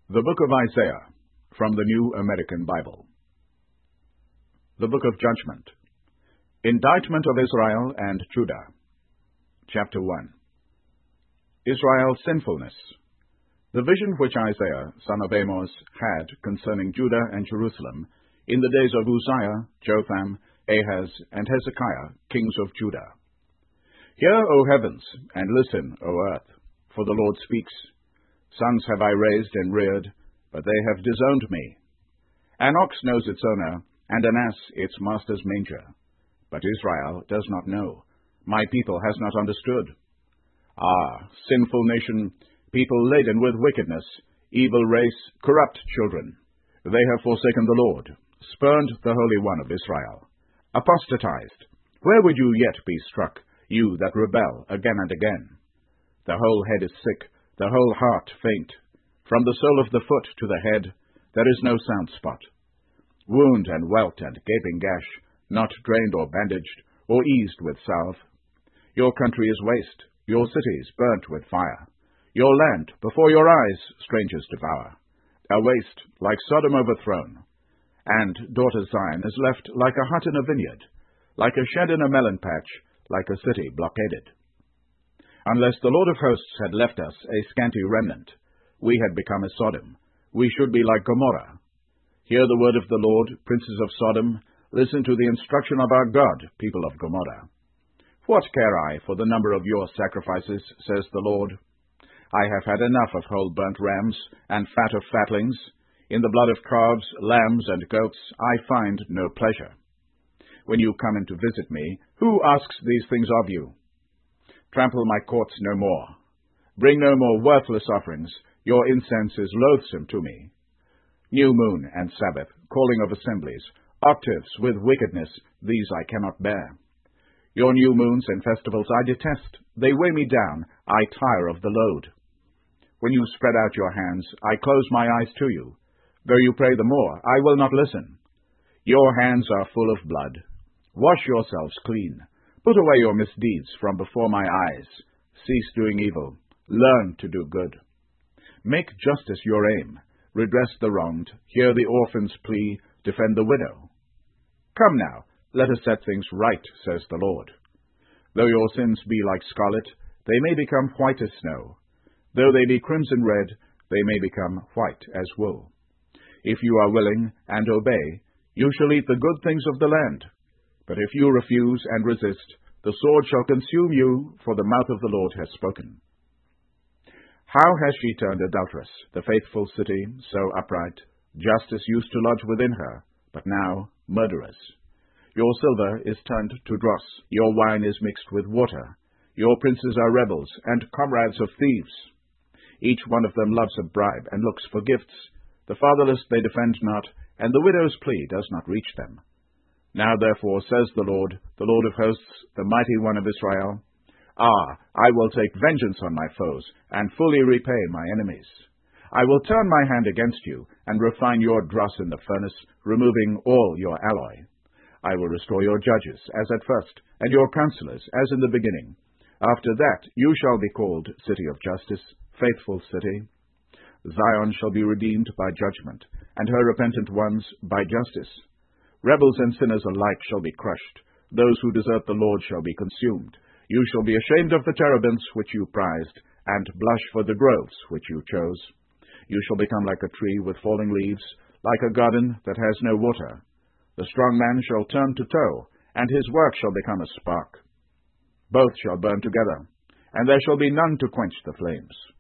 The Book of Isaiah, from the New American Bible. The Book of Judgment. Indictment of Israel and Judah. Chapter 1. Israel's sinfulness. The vision which Isaiah, son of Amos, had concerning Judah and Jerusalem in the days of Uzziah, Jotham, Ahaz, and Hezekiah, kings of Judah. Hear, O heavens, and listen, O earth, for the Lord speaks. Sons have I raised and reared, but they have disowned me. An ox knows its owner, and an ass its master's manger. But Israel does not know. My people has not understood. Ah, sinful nation, people laden with wickedness, evil race, corrupt children. They have forsaken the Lord, spurned the Holy One of Israel, apostatized. Where would you yet be struck, you that rebel again and again? The whole head is sick, the whole heart faint. From the sole of the foot to the head, there is no sound spot. Wound and welt and gaping gash, not drained or bandaged, or eased with salve. Your country is waste, your cities burnt with fire. Your land, before your eyes, strangers devour. A waste, like Sodom overthrown. And daughter Zion is left like a hut in a vineyard, like a shed in a melon patch, like a city blockaded. Unless the Lord of hosts had left us a scanty remnant, we had become as Sodom. We should be like Gomorrah. Hear the word of the Lord, princes of Sodom. Listen to the instruction of our God, people of Gomorrah. What care I for the number of your sacrifices, says the Lord? I have had enough of whole burnt rams and fat of fatlings. In the blood of calves, lambs, and goats I find no pleasure. When you come in to visit me, who asks these things of you? Trample my courts no more. Bring no more worthless offerings. Your incense is loathsome to me. New moon and Sabbath, calling of assemblies, octaves with wickedness, these I cannot bear. Your new moons and festivals I detest. They weigh me down. I tire of the load. When you spread out your hands, I close my eyes to you. Though you pray the more, I will not listen. Your hands are full of blood. Wash yourselves clean. Put away your misdeeds from before my eyes. Cease doing evil. Learn to do good. Make justice your aim. Redress the wronged. Hear the orphan's plea. Defend the widow. Come now, let us set things right, says the Lord. Though your sins be like scarlet, they may become white as snow. Though they be crimson red, they may become white as wool. If you are willing and obey, you shall eat the good things of the land. But if you refuse and resist, the sword shall consume you, for the mouth of the Lord has spoken. How has she turned adulteress, the faithful city, so upright? Justice used to lodge within her, but now murderers. Your silver is turned to dross, your wine is mixed with water. Your princes are rebels and comrades of thieves. Each one of them loves a bribe and looks for gifts. The fatherless they defend not, and the widow's plea does not reach them. Now therefore, says the Lord of hosts, the mighty one of Israel, I will take vengeance on my foes, and fully repay my enemies. I will turn my hand against you, and refine your dross in the furnace, removing all your alloy. I will restore your judges, as at first, and your counselors, as in the beginning. After that you shall be called City of Justice, Faithful City. Zion shall be redeemed by judgment, and her repentant ones by justice. Rebels and sinners alike shall be crushed. Those who desert the Lord shall be consumed. You shall be ashamed of the terebinths which you prized, and blush for the groves which you chose. You shall become like a tree with falling leaves, like a garden that has no water. The strong man shall turn to tow, and his work shall become a spark. Both shall burn together, and there shall be none to quench the flames.